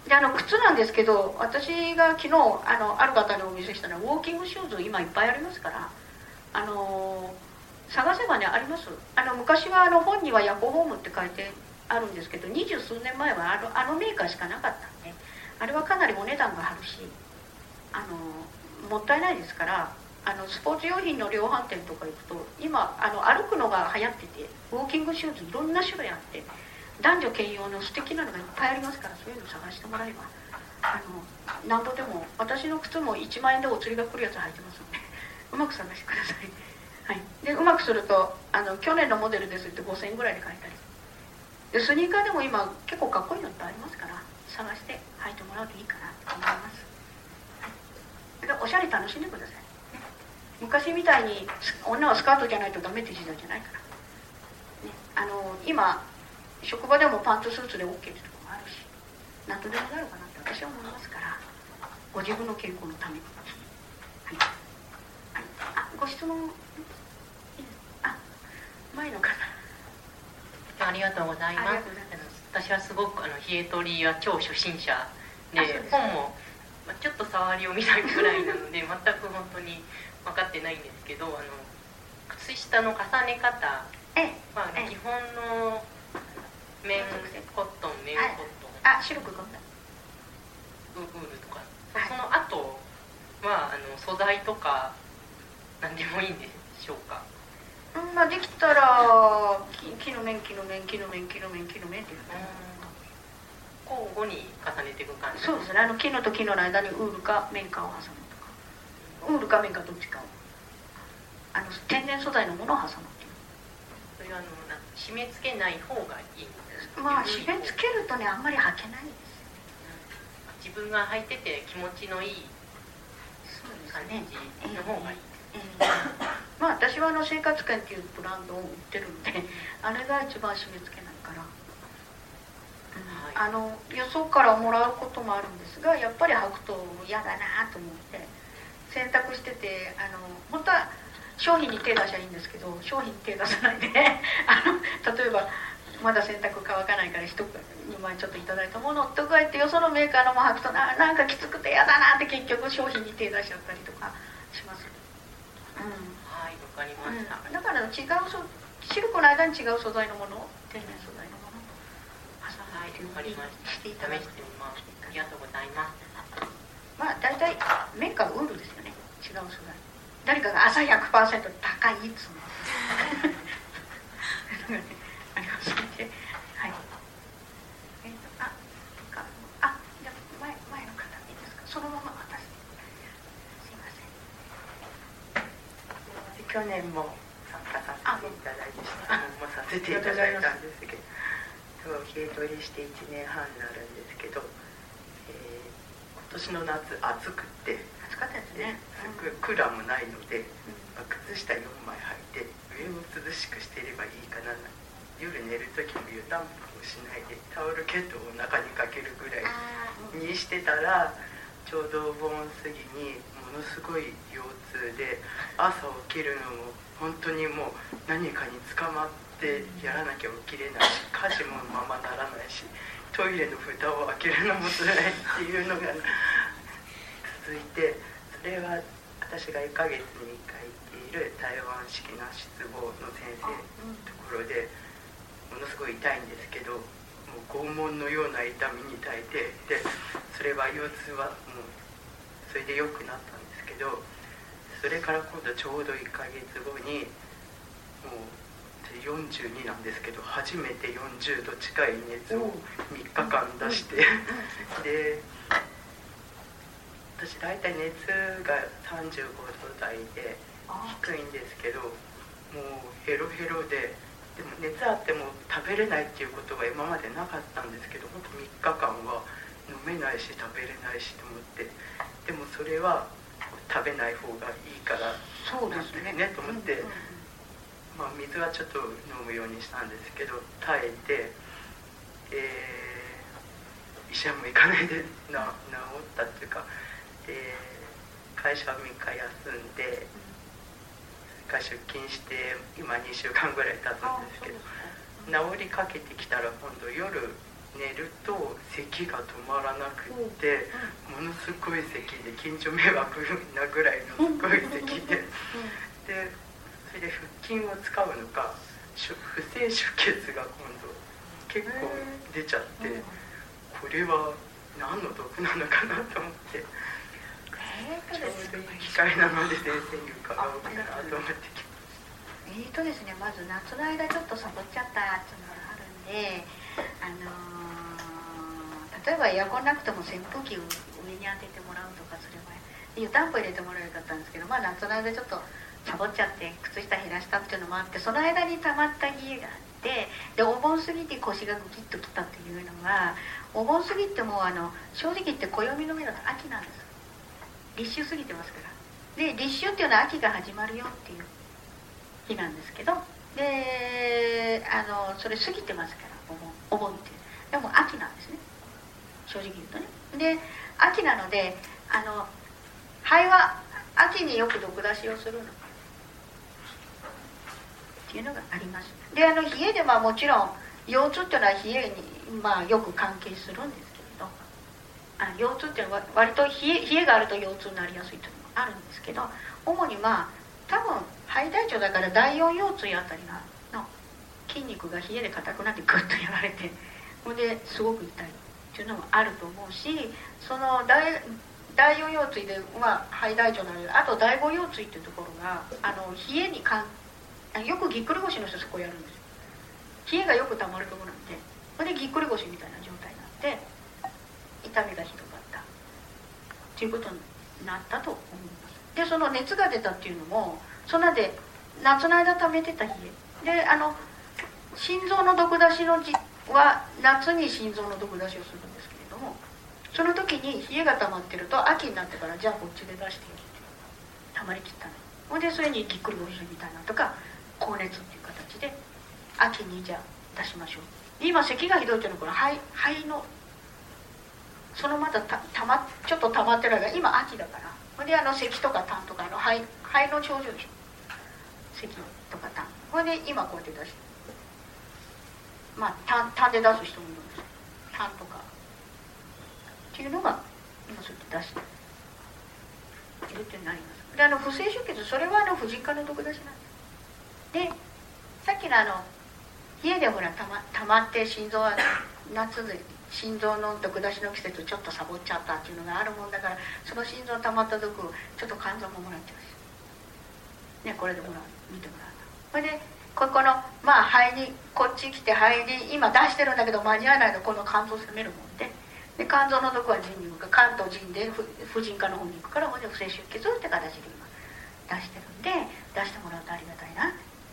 で靴なんですけど、私が昨日ある方にお見せしたのはウォーキングシューズ今いっぱいありますから、探せばねあります。昔は本にはヤコホームって書いてあるんですけど、二十数年前はあのメーカーしかなかったんで、あれはかなりお値段が張るし、もったいないですから、スポーツ用品の量販店とか行くと今歩くのが流行ってて、ウォーキングシューズいろんな種類あって、男女兼用の素敵なのがいっぱいありますから、そういうの探してもらえばなんぼでも。私の靴も1万円でお釣りが来るやつ履いてますのでうまく探してください。はい、でうまくすると去年のモデルですって5000円ぐらいで買えたりで、スニーカーでも今結構かっこいいのいっぱいありますから、探して履いてもらうといいかなと思います。はい、でおしゃれ楽しんでください、ね、昔みたいに女はスカートじゃないとダメって時代じゃないから、ね、今職場でもパンツスーツで OK ってとこもあるし、何とでもなるかなって私は思いますから、ご自分の健康のために。はい、はい、ご質問前の方。 ありがとうございます。私はすごく冷え取りは超初心者で、本も、ちょっと触りを見たぐらいなので全く本当に分かってないんですけど、靴下の重ね方は基本の綿コットン、綿コットン、 シルクコットン、 ウールとか、その後は素材とか何でもいいんでしょうか。 できたら木の面っていう、交互に重ねていく感じ。 そうですね。木のと木の間にウールか綿かを挟むとか、ウールか綿かどっちかを天然素材のものを挟むっていう。 それは締め付けない方がいいんですか。 締め付けるとねあんまり履けないんですよ。 自分が履いてて気持ちのいい感じの方がいい。 私は生活圏っていうブランドを売ってるんであれが一番締め付けないから、よそからもらうこともあるんですが、やっぱり履くと嫌だなと思って洗濯してて、本当は商品に手出しゃいいんですけど、商品に手出さないで例えばまだ洗濯乾かないから2枚ちょっといただいたものとか言って、よそのメーカーのも履くとなんかきつくて嫌だなって結局商品に手出しちゃったりとかします。 はい、わかりました。 だからシルクの間に違う素材のものを、天然素材のものを挟んでしていただいて、 試してみます。ありがとうございます。 大体綿かウールですよね、違う素材。誰かが朝 100% 高いっつうのありますので、はい。じゃあ前の方いいですか。そのまま渡してすいません。 去年も参加させていただいて、質問もさせていただいたんですけど、冷え取りして1年半になるんですけど、今年の夏暑くって暑かったですね。 クーラーもないので、靴下4枚履いて上を涼しくしていればいいかな。夜寝る時も湯たんぽをしないでタオルケットを中にかけるぐらいにしてたら、ちょうどお盆過ぎにものすごい腰痛で、朝起きるのも本当にもう何かに捕まってやらなきゃ起きれないし、家事もままならないし、トイレの蓋を開けるのも辛いっていうのが続いて、それは私が1ヶ月に1回行っている台湾式な室房の先生のところでものすごい痛いんですけど、もう拷問のような痛みに耐えて、でそれは腰痛はもうそれで良くなったんですけど、それから今度ちょうど1ヶ月後にもう42なんですけど、初めて40度近い熱を3日間出してで私大体熱が35度台で低いんですけど、もうヘロヘロで、でも熱あっても食べれないっていうことが今までなかったんですけど、本当3日間は飲めないし食べれないしと思って、でもそれは食べない方がいいからなんですねと思って、水はちょっと飲むようにしたんですけど耐えて、医者も行かないで治ったっていうか、会社3日休んで出勤して今2週間ぐらい経つんですけど、治りかけてきたら今度夜寝ると咳が止まらなくって、ものすごい咳で近所迷惑なぐらいのすごい咳で、でそれで腹筋を使うのか不正出血が今度結構出ちゃって、これは何の毒なのかなと思って、ちょうどいい機会なので先生に伺おうかなと思ってきました。 ですね、まず夏の間ちょっとサボっちゃったっていうのがあるんで、例えばエアコンなくても扇風機を上に当ててもらうとかすれば湯たんぽ入れてもらえばよかったんですけど、まあ夏の間ちょっとサボっちゃって靴下減らしたっていうのもあって、その間に溜まった冷えがあって、でお盆過ぎて腰がグキッときたっていうのは、お盆過ぎってもう正直言って暦の目だと秋なんです。立秋過ぎてますから。で立秋っていうのは秋が始まるよっていう日なんですけど、でそれ過ぎてますから、お盆ってでも秋なんですね、正直言うとね。で秋なので肺は秋によく毒出しをするのっていうのがあります。で冷えでもちろん腰痛っていうのは冷えに、よく関係するんですけれど、腰痛っていうのは割と冷えがあると腰痛になりやすいというのもあるんですけど、主に多分肺大腸だから第4腰椎あたりの筋肉が冷えで硬くなってグッとやられて、それですごく痛いっていうのもあると思うし、その第4腰椎で、肺大腸なので、あと第5腰椎っていうところが冷えによくぎっくり腰の人そこやるんですよ。冷えがよくたまるところなんで、それでぎっくり腰みたいな状態になって痛みがひどかったっていうことになったと思います。でその熱が出たっていうのもそんなんで夏の間溜めてた冷えで、心臓の毒出しは夏に心臓の毒出しをするんですけれども、その時に冷えが溜まってると秋になってから、じゃあこっちで出してよって溜まりきったの。ほんでそれにぎっくり腰みたいなとか高熱っていう形で秋にじゃあ出しましょう。今咳がひどいっていうのはこの肺のそのまだちょっと溜まってる間、今秋だから、ほんで咳とか痰とか肺の症状でしょ、咳とか痰。ほんで今こうやって出して、痰で出す人もいるんですよ、痰とかっていうのが今そうやって出しているってなります。で不正出血、それは婦人科の毒出しなんです。でさっきの冷えでほらたまって心臓は夏で心臓の毒出しの季節ちょっとサボっちゃったっていうのがあるもんだから、その心臓たまった毒をちょっと肝臓ももらってますね。これで見てもらうと、それでこの肺にこっち来て肺に今出してるんだけど間に合わないの、この肝臓を攻めるもんで、肝臓の毒は腎に向く、肝と腎で婦人科の方に行くから、ほんで不正出血って形で今出してるんで、出してもらうとありがたいなって